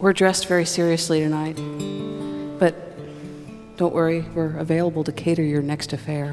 We're dressed very seriously tonight, but don't worry, we're available to cater your next affair.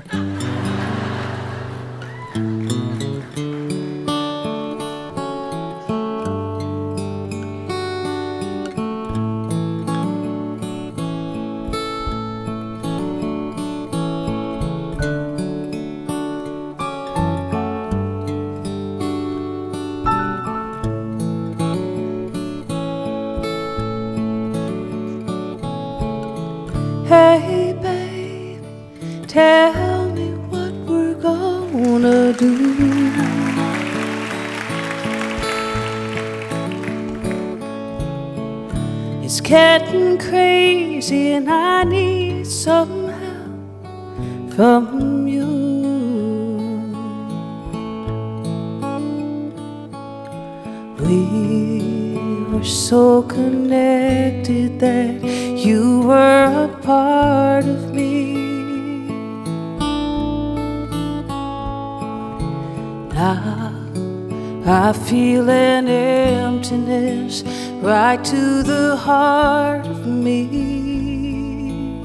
Hey babe, tell me what we're gonna do. It's getting crazy and I need some help from you. We were so connected that you were a part of me. Now I feel an emptiness right to the heart of me.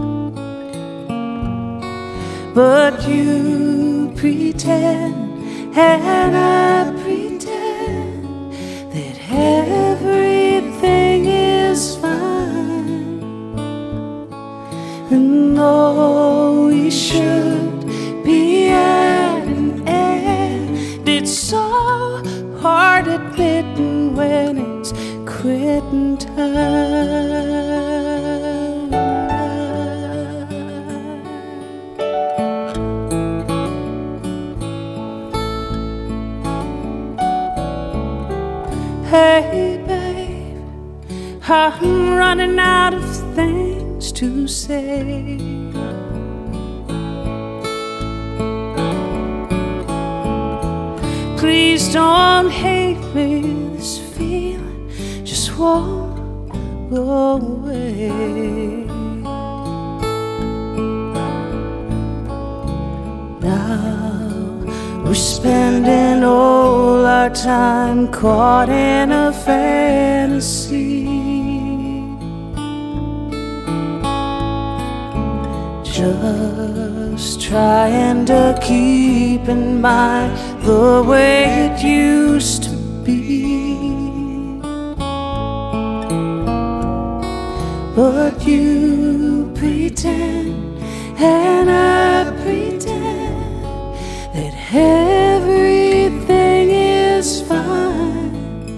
But you pretend and I pretend that everything is fine. And though we should be at an end, it's so hard admitting when it's quitting time. Hey babe, I'm running out of things to say. Please don't hate me, this feeling just won't go away. Now we're spending all our time caught in a fantasy, just trying to keep in mind the way it used to be. But you pretend and I pretend that everything is fine.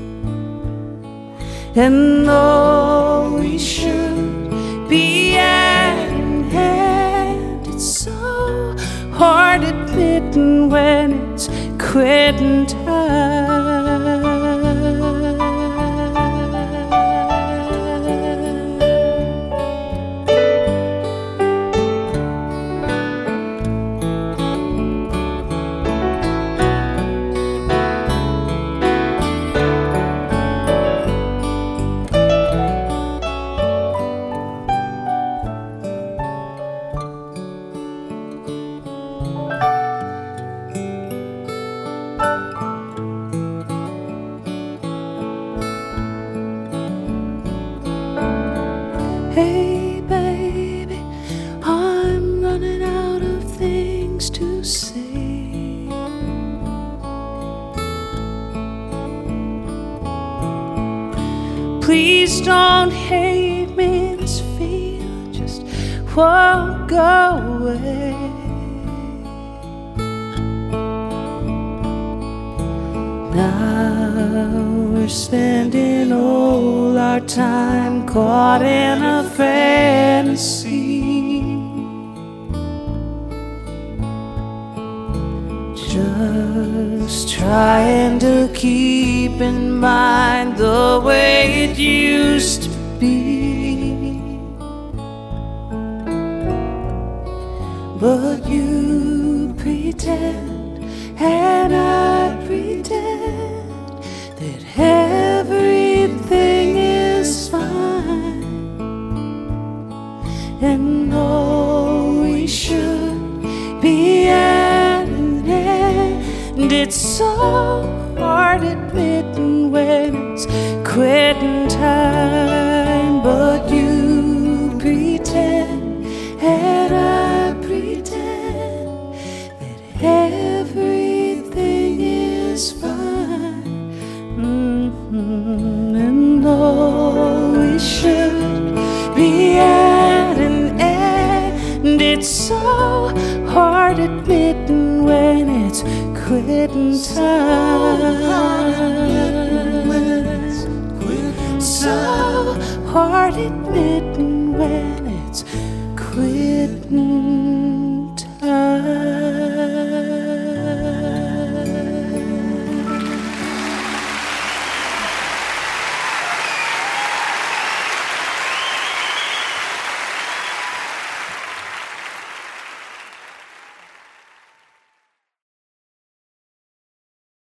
And though we should be at an end, it's so hard admitting when it's quitting time. Hey baby, I'm running out of things to say. Please don't hate me, this feeling just won't go away. Now we're spending all our time caught in a fantasy, just trying to keep in mind the way it used to be. But you pretend and I pretend that everything is fine. And though we should be at an end, it's so hard admitting when it's quitting time. but you pretend, and I pretend that everything is fine. And though we should be at an end, it's so hard admitting when it's quitting time. So hard admitting when it's quitting time.